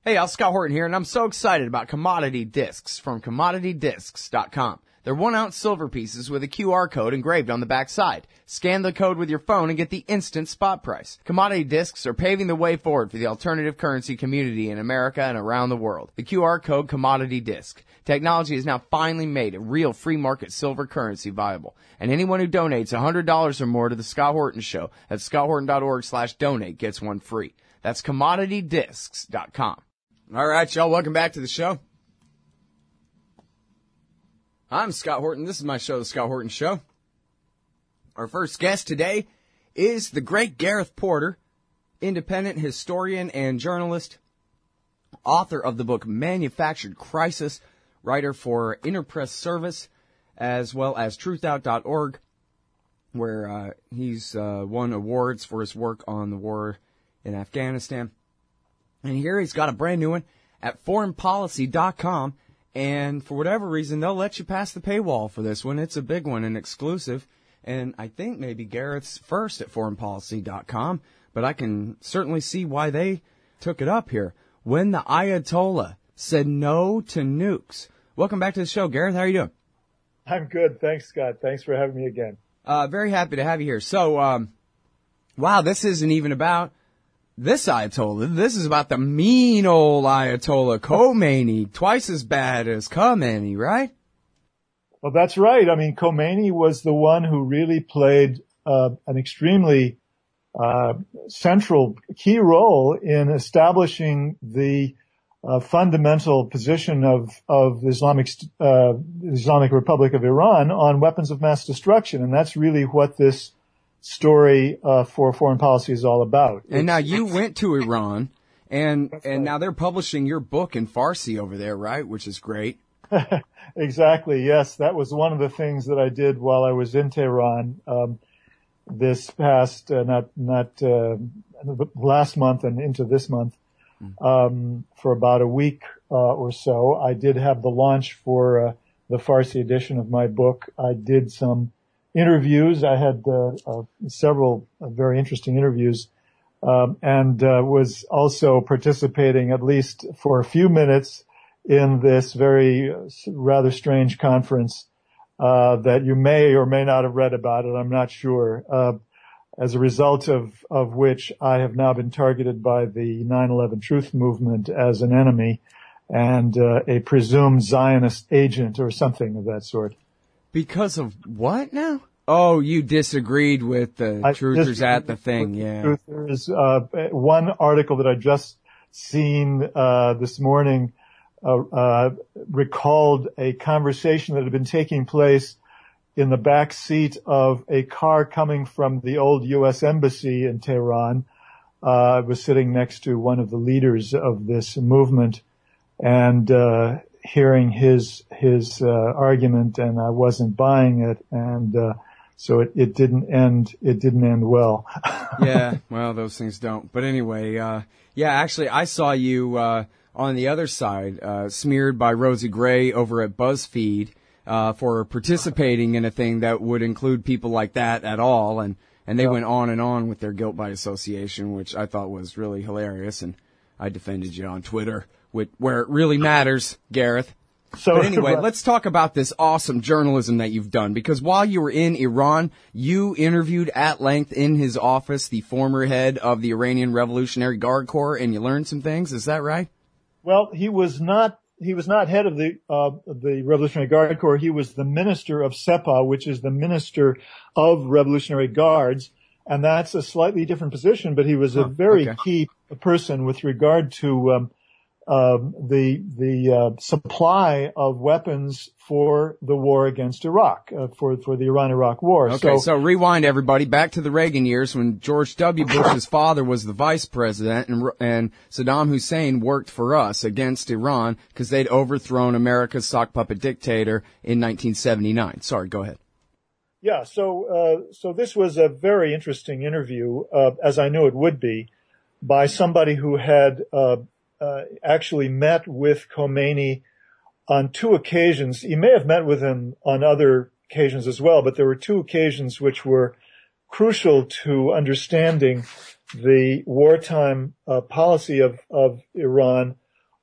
Hey, y'all, Scott Horton here, and I'm so excited about Commodity Discs from CommodityDiscs.com. They're 1-ounce silver pieces with a QR code engraved on the back side. Scan the code with your phone and get the instant spot price. Commodity Discs are paving the way forward for the alternative currency community in America and around the world. The QR code Commodity Disc. Technology has now finally made a real free market silver currency viable. And anyone who donates $100 or more to the Scott Horton Show at scotthorton.org/donate gets one free. That's CommodityDiscs.com. All right, y'all, welcome back to the show. I'm Scott Horton. This is my show, The Scott Horton Show. Our first guest today is the great Gareth Porter, independent historian and journalist, author of the book Manufactured Crisis, writer for Interpress Service, as well as truthout.org, where he's won awards for his work on the war in Afghanistan. And here he's got a brand new one at foreignpolicy.com. And for whatever reason, they'll let you pass the paywall for this one. It's a big one, an exclusive. And I think maybe Gareth's first at foreignpolicy.com. But I can certainly see why they took it up here. When the Ayatollah said no to nukes. Welcome back to the show, Gareth. How are you doing? I'm good. Thanks, Scott. Thanks for having me again. Very happy to have you here. So, wow, this isn't even about this Ayatollah. This is about the mean old Ayatollah Khomeini, twice as bad as Khamenei, right? Well, that's right. I mean, Khomeini was the one who really played an extremely central key role in establishing the fundamental position of the Islamic Republic of Iran on weapons of mass destruction. And that's really what this story for foreign policy is all about. And now you went to Iran, and now they're publishing your book in Farsi over there, right? Which is great. Exactly. Yes, that was one of the things that I did while I was in Tehran this past last month and into this month. For about a week or so, I did have the launch for the Farsi edition of my book. I did some interviews. I had several very interesting interviews, and was also participating, at least for a few minutes, in this very rather strange conference that you may or may not have read about it. I'm not sure. As a result of which I have now been targeted by the 9/11 Truth Movement as an enemy and a presumed Zionist agent or something of that sort. Because of what now? Oh, you disagreed with the truthers at the thing, yeah. Truthers. One article that I just seen this morning recalled a conversation that had been taking place in the back seat of a car coming from the old U.S. Embassy in Tehran. I was sitting next to one of the leaders of this movement and hearing his argument, and I wasn't buying it, and so it didn't end well. Yeah, well, those things don't. But anyway, actually, I saw you on the other side, smeared by Rosie Gray over at BuzzFeed for participating in a thing that would include people like that at all, and they went on and on with their guilt by association, which I thought was really hilarious, and I defended you on Twitter, where it really matters, Gareth. But anyway, let's talk about this awesome journalism that you've done, because while you were in Iran, you interviewed at length in his office the former head of the Iranian Revolutionary Guard Corps, and you learned some things. Is that right? Well, he was not head of the Revolutionary Guard Corps. He was the minister of Sepah, which is the minister of Revolutionary Guards. And that's a slightly different position, but he was a very key person with regard to the supply of weapons for the war against Iraq, for the Iran-Iraq war. Okay, so rewind, everybody, back to the Reagan years when George W. Bush's father was the vice president, and Saddam Hussein worked for us against Iran because they'd overthrown America's sock puppet dictator in 1979. Sorry, go ahead. Yeah, so this was a very interesting interview, as I knew it would be, by somebody who had actually met with Khomeini on two occasions. He may have met with him on other occasions as well, but there were two occasions which were crucial to understanding the wartime policy of Iran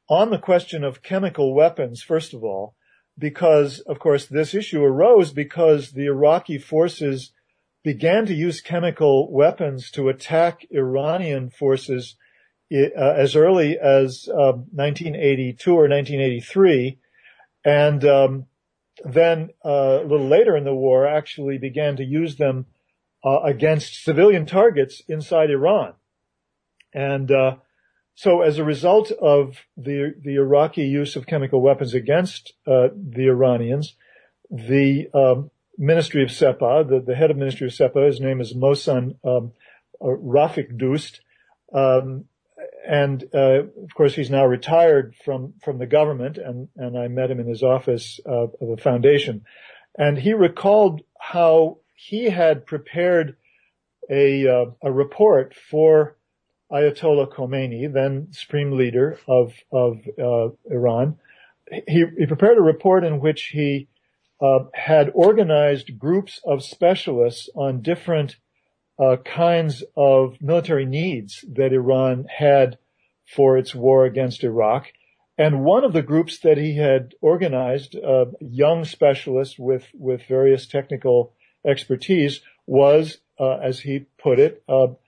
on the question of chemical weapons, first of all, because, of course, this issue arose because the Iraqi forces began to use chemical weapons to attack Iranian forces as early as 1982 or 1983, and then a little later in the war actually began to use them against civilian targets inside Iran. And so as a result of the Iraqi use of chemical weapons against the Iranians, the Ministry of Sepah, the head of Ministry of Sepah, his name is Mohsen Rafiq Dost, and of course he's now retired from the government, and I met him in his office of the foundation, and he recalled how he had prepared a report for Ayatollah Khomeini, then supreme leader of Iran. He prepared a report in which he had organized groups of specialists on different kinds of military needs that Iran had for its war against Iraq. And one of the groups that he had organized, young specialists with various technical expertise, was, as he put it,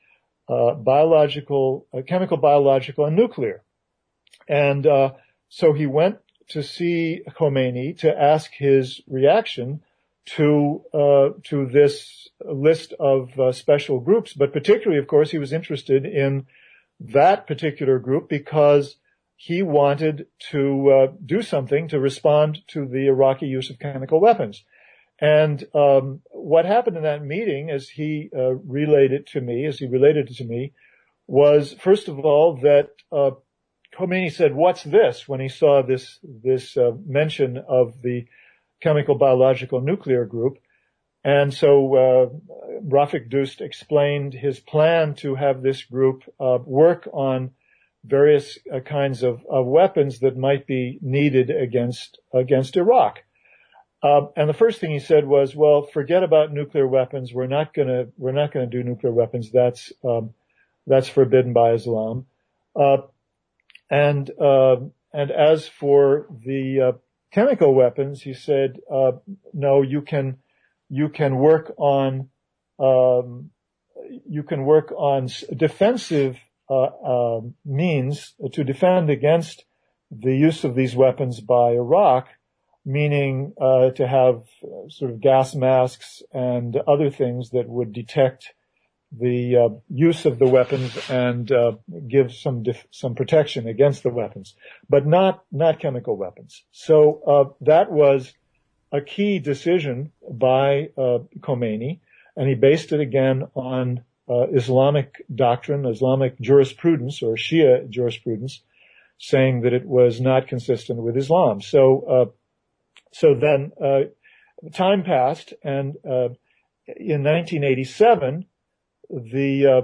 chemical, biological, and nuclear. And so he went to see Khomeini to ask his reaction to this list of special groups. But particularly, of course, he was interested in that particular group because he wanted to do something to respond to the Iraqi use of chemical weapons. And what happened in that meeting, as he related it to me, was first of all that Khomeini said, "What's this?" when he saw this mention of the chemical, biological, nuclear group. And so Rafiq Dost explained his plan to have this group work on various kinds of weapons that might be needed against Iraq. And the first thing he said was, "Well, forget about nuclear weapons. We're not gonna do nuclear weapons. That's forbidden by Islam." And as for the chemical weapons, he said, "No, you can work on defensive means to defend against the use of these weapons by Iraq." Meaning to have sort of gas masks and other things that would detect the use of the weapons and give some protection against the weapons, but not chemical weapons. So that was a key decision by Khomeini, and he based it again on Islamic doctrine, Islamic jurisprudence, or Shia jurisprudence, saying that it was not consistent with Islam. So then time passed, and in 1987, the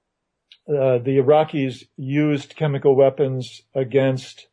Iraqis used chemical weapons against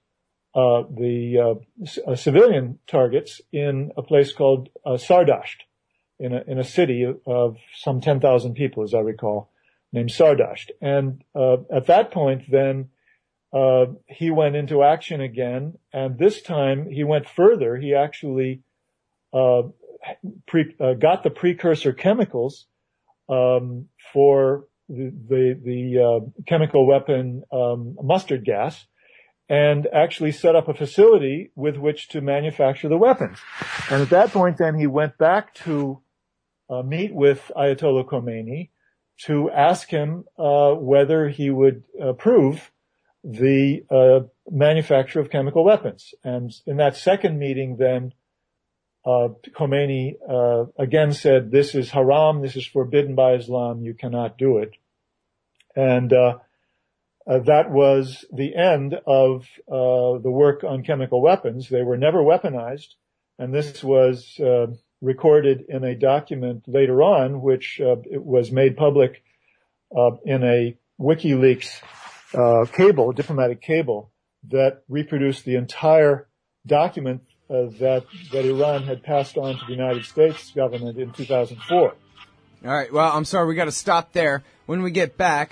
civilian targets in a place called Sardasht, in a city of some 10,000 people, as I recall, named Sardasht. And at that point, then he went into action again, and this time he went further. He actually got the precursor chemicals for the chemical weapon mustard gas, and actually set up a facility with which to manufacture the weapons. And at that point, then he went back to meet with Ayatollah Khomeini to ask him whether he would approve the manufacture of chemical weapons. And in that second meeting, then Khomeini again said, "This is haram, this is forbidden by Islam, you cannot do it." And that was the end of the work on chemical weapons. They were never weaponized, and this was recorded in a document later on, which it was made public in a WikiLeaks diplomatic cable, that reproduced the entire document that Iran had passed on to the United States government in 2004. All right. Well, I'm sorry. We got to stop there. When we get back,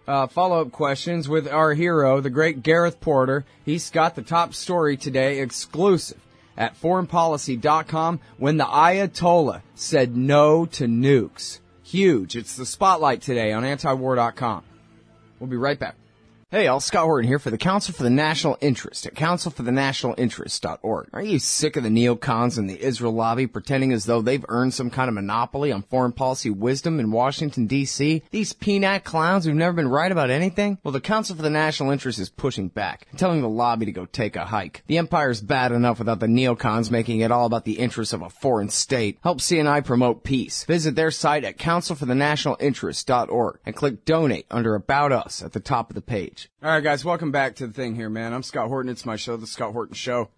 follow-up questions with our hero, the great Gareth Porter. He's got the top story today, exclusive at foreignpolicy.com, when the Ayatollah said no to nukes. Huge. It's the spotlight today on antiwar.com. We'll be right back. Hey, all, Scott Horton here for the Council for the National Interest at councilforthenationalinterest.org. Are you sick of the neocons and the Israel lobby pretending as though they've earned some kind of monopoly on foreign policy wisdom in Washington, D.C.? These peanut clowns who've never been right about anything? Well, the Council for the National Interest is pushing back and telling the lobby to go take a hike. The empire's bad enough without the neocons making it all about the interests of a foreign state. Help CNI promote peace. Visit their site at councilforthenationalinterest.org and click Donate under About Us at the top of the page. All right, guys, welcome back to the thing here, man. I'm Scott Horton. It's my show, The Scott Horton Show.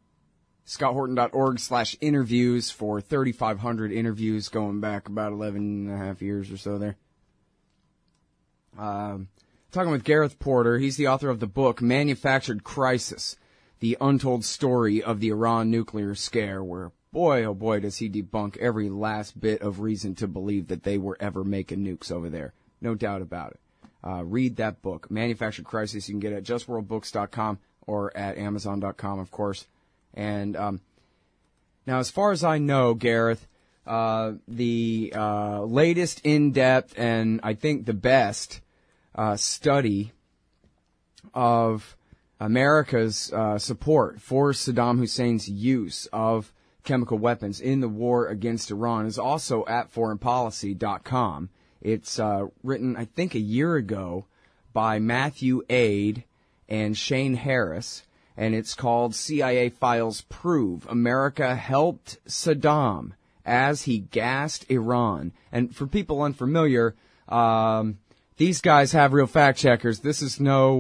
ScottHorton.org/interviews for 3,500 interviews going back about 11 and a half years or so there. Talking with Gareth Porter. He's the author of the book, Manufactured Crisis, The Untold Story of the Iran Nuclear Scare, where, boy, oh boy, does he debunk every last bit of reason to believe that they were ever making nukes over there. No doubt about it. Read that book, Manufactured Crisis. You can get it at justworldbooks.com or at amazon.com, of course. And now, as far as I know, Gareth, the latest in-depth and I think the best study of America's support for Saddam Hussein's use of chemical weapons in the war against Iran is also at foreignpolicy.com. It's written, I think, a year ago by Matthew Aid and Shane Harris, and it's called CIA Files Prove America Helped Saddam as He Gassed Iran. And for people unfamiliar, these guys have real fact checkers. This is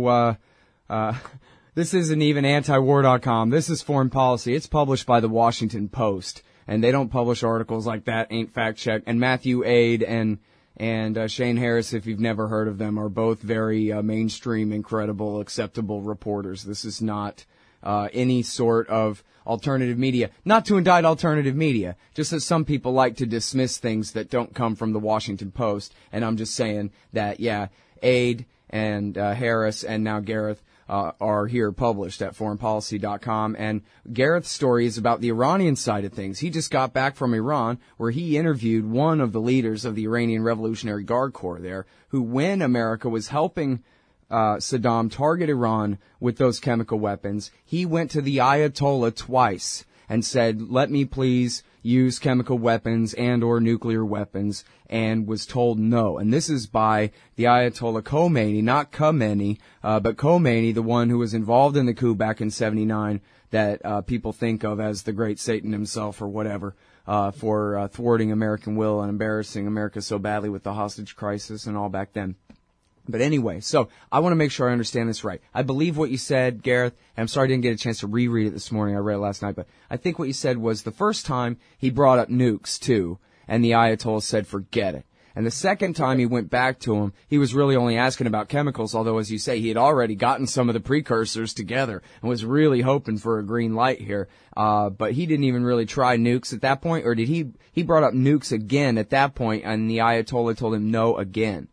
this isn't even antiwar.com. This is Foreign Policy. It's published by the Washington Post, and they don't publish articles like that, ain't fact checked. And Matthew Aid and Shane Harris, if you've never heard of them, are both very mainstream, incredible, acceptable reporters. This is not any sort of alternative media. Not to indict alternative media, just that some people like to dismiss things that don't come from the Washington Post. And I'm just saying that, yeah, Aid and Harris and now Gareth are here published at foreignpolicy.com. And Gareth's story is about the Iranian side of things. He just got back from Iran, where he interviewed one of the leaders of the Iranian Revolutionary Guard Corps there, who, when America was helping Saddam target Iran with those chemical weapons, he went to the Ayatollah twice and said, let me please use chemical weapons and or nuclear weapons, and was told no. And this is by the Ayatollah Khomeini, not Khamenei, but Khomeini, the one who was involved in the coup back in 79 that people think of as the great Satan himself or whatever, for thwarting American will and embarrassing America so badly with the hostage crisis and all back then. But anyway, so I want to make sure I understand this right. I believe what you said, Gareth, and I'm sorry I didn't get a chance to reread it this morning. I read it last night, but I think what you said was the first time he brought up nukes, too, and the Ayatollah said, forget it. And the second time he went back to him, he was really only asking about chemicals, although, as you say, he had already gotten some of the precursors together and was really hoping for a green light here. But he didn't even really try nukes at that point, or did he brought up nukes again at that point, and the Ayatollah told him no again?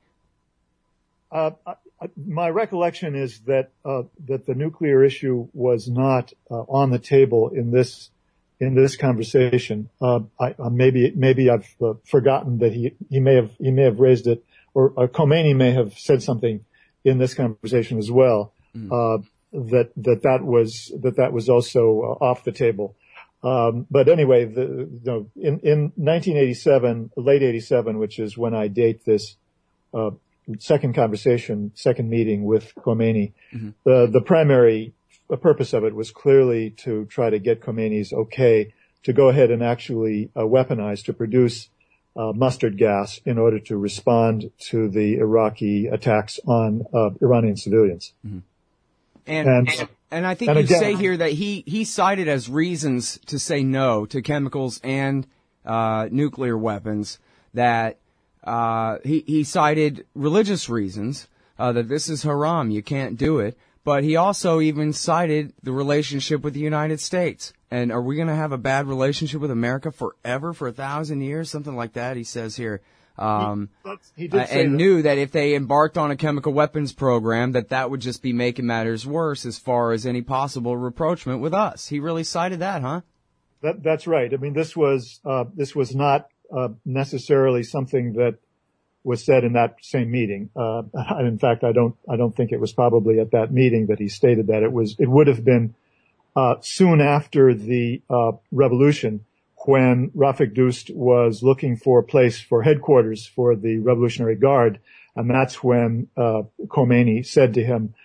My recollection is that the nuclear issue was not on the table in this conversation. Maybe I've forgotten that he may have raised it, or Khomeini may have said something in this conversation as well. That was also off the table. But anyway, in 1987, late 87, which is when I date this second meeting with Khomeini, the primary purpose of it was clearly to try to get Khomeini's okay to go ahead and actually weaponize, to produce mustard gas in order to respond to the Iraqi attacks on Iranian civilians. And I think you say here that he cited as reasons to say no to chemicals and nuclear weapons that he cited religious reasons, that this is haram, you can't do it, but he also even cited the relationship with the United States. And are we going to have a bad relationship with America forever, for 1,000 years, something like that? He says here, He did say and knew that if they embarked on a chemical weapons program, that would just be making matters worse as far as any possible rapprochement with us. He really cited that, huh? That's right. I mean, this was not necessarily something that was said in that same meeting. In fact, I don't think it was probably at that meeting that he stated that. It would have been soon after the revolution, when Rafik Dust was looking for a place for headquarters for the Revolutionary Guard, and that's when Khomeini said to him,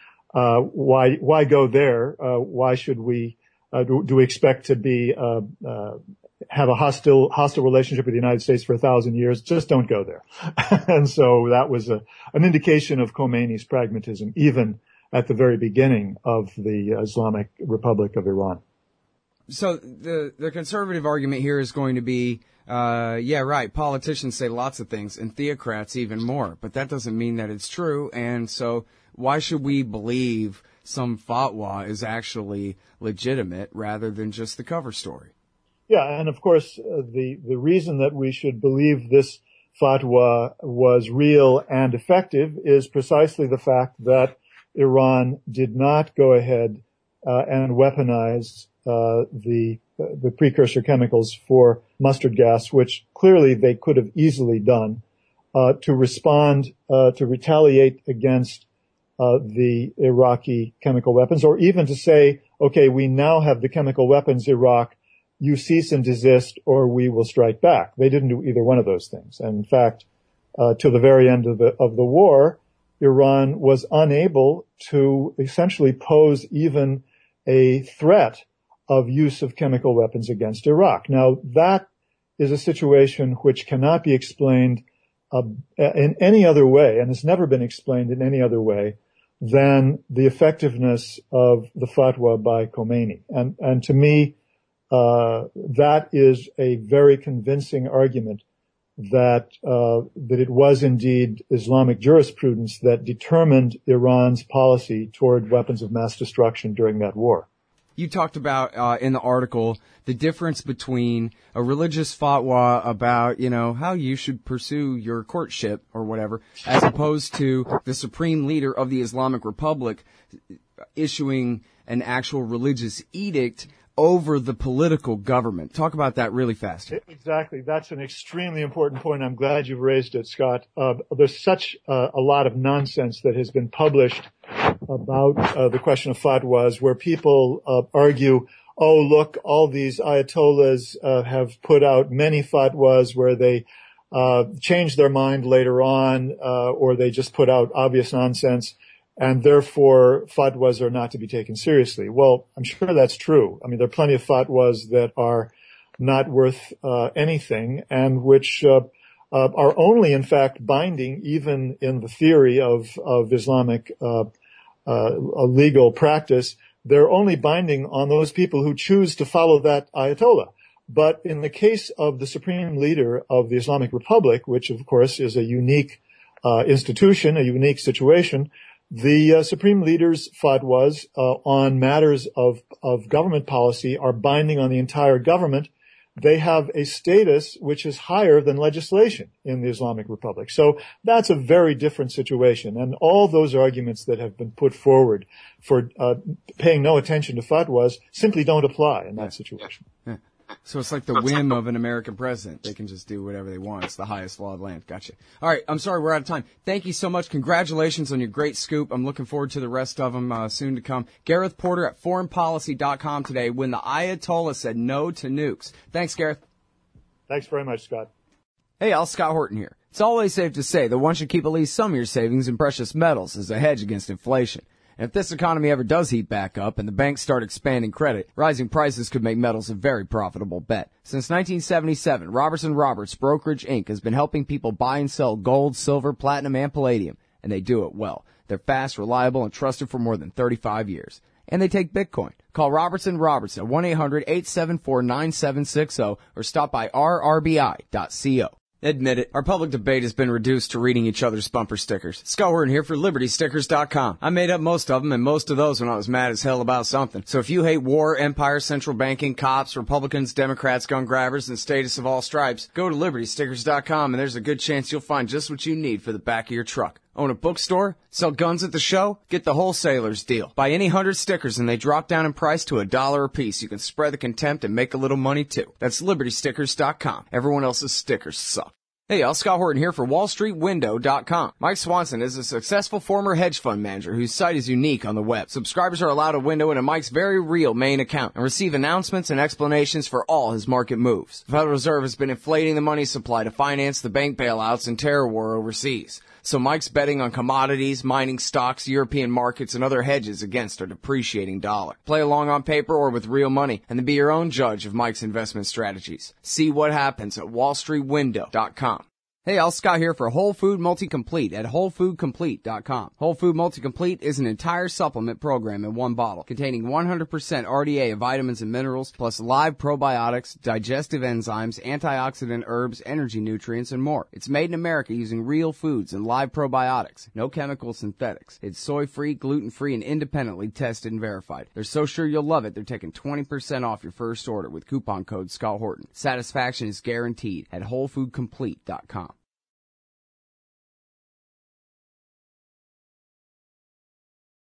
"Why go there? Why should we? Do we expect to be have a hostile relationship with the United States for 1,000 years? Just don't go there." And so that was an indication of Khomeini's pragmatism, even at the very beginning of the Islamic Republic of Iran. So the conservative argument here is going to be, yeah, right, politicians say lots of things, and theocrats even more, but that doesn't mean that it's true, and so why should we believe some fatwa is actually legitimate rather than just the cover story? Yeah, and of course, the reason that we should believe this fatwa was real and effective is precisely the fact that Iran did not go ahead and weaponize the precursor chemicals for mustard gas, which clearly they could have easily done, to respond, to retaliate against the Iraqi chemical weapons, or even to say, okay, we now have the chemical weapons, Iraq, you cease and desist, or we will strike back. They didn't do either one of those things. And in fact, till the very end of the war, Iran was unable to essentially pose even a threat of use of chemical weapons against Iraq. Now, that is a situation which cannot be explained in any other way, and has never been explained in any other way than the effectiveness of the fatwa by Khomeini. And to me, that is a very convincing argument that it was indeed Islamic jurisprudence that determined Iran's policy toward weapons of mass destruction during that war. You talked about in the article the difference between a religious fatwa about, how you should pursue your courtship or whatever, as opposed to the supreme leader of the Islamic Republic issuing an actual religious edict over the political government. Talk about that really fast. Exactly. That's an extremely important point. I'm glad you've raised it, Scott. There's such a lot of nonsense that has been published about the question of fatwas, where people argue, oh, look, all these ayatollahs have put out many fatwas where they change their mind later on, or they just put out obvious nonsense, and therefore fatwas are not to be taken seriously. Well, I'm sure that's true. I mean, there are plenty of fatwas that are not worth anything, and which are only, in fact, binding even in the theory of Islamic legal practice. They're only binding on those people who choose to follow that ayatollah. But in the case of the supreme leader of the Islamic Republic, which of course is a unique institution, a unique situation, the supreme leader's fatwas on matters of government policy are binding on the entire government. They have a status which is higher than legislation in the Islamic Republic. So that's a very different situation. And all those arguments that have been put forward for paying no attention to fatwas simply don't apply in that situation. Yeah. So it's like the whim of an American president. They can just do whatever they want. It's the highest law of the land. Gotcha. All right. I'm sorry we're out of time. Thank you so much. Congratulations on your great scoop. I'm looking forward to the rest of them soon to come. Gareth Porter at foreignpolicy.com today when the Ayatollah said no to nukes. Thanks, Gareth. Thanks very much, Scott. Hey, Al, Scott Horton here. It's always safe to say that one should keep at least some of your savings in precious metals as a hedge against inflation. And if this economy ever does heat back up and the banks start expanding credit, rising prices could make metals a very profitable bet. Since 1977, Robertson Roberts Brokerage Inc. has been helping people buy and sell gold, silver, platinum, and palladium, and they do it well. They're fast, reliable, and trusted for more than 35 years. And they take Bitcoin. Call Robertson Roberts at 1-800-874-9760 or stop by rrbi.co. Admit it, our public debate has been reduced to reading each other's bumper stickers. Scott Horton here for LibertyStickers.com. I made up most of them, and most of those when I was mad as hell about something. So if you hate war, empire, central banking, cops, Republicans, Democrats, gun grabbers, and status of all stripes, go to LibertyStickers.com and there's a good chance you'll find just what you need for the back of your truck. Own a bookstore? Sell guns at the show? Get the wholesaler's deal. Buy any 100 stickers and they drop down in price to $1 a piece. You can spread the contempt and make a little money too. That's LibertyStickers.com. Everyone else's stickers suck. Hey y'all, Scott Horton here for WallStreetWindow.com. Mike Swanson is a successful former hedge fund manager whose site is unique on the web. Subscribers are allowed a window into Mike's very real main account and receive announcements and explanations for all his market moves. The Federal Reserve has been inflating the money supply to finance the bank bailouts and terror war overseas. So Mike's betting on commodities, mining stocks, European markets, and other hedges against a depreciating dollar. Play along on paper or with real money, and then be your own judge of Mike's investment strategies. See what happens at WallStreetWindow.com. Hey, y'all, Scott here for Whole Food Multi-Complete at WholeFoodComplete.com. Whole Food Multi-Complete is an entire supplement program in one bottle, containing 100% RDA of vitamins and minerals, plus live probiotics, digestive enzymes, antioxidant herbs, energy nutrients, and more. It's made in America using real foods and live probiotics. No chemical synthetics. It's soy-free, gluten-free, and independently tested and verified. They're so sure you'll love it, they're taking 20% off your first order with coupon code Scott Horton. Satisfaction is guaranteed at WholeFoodComplete.com.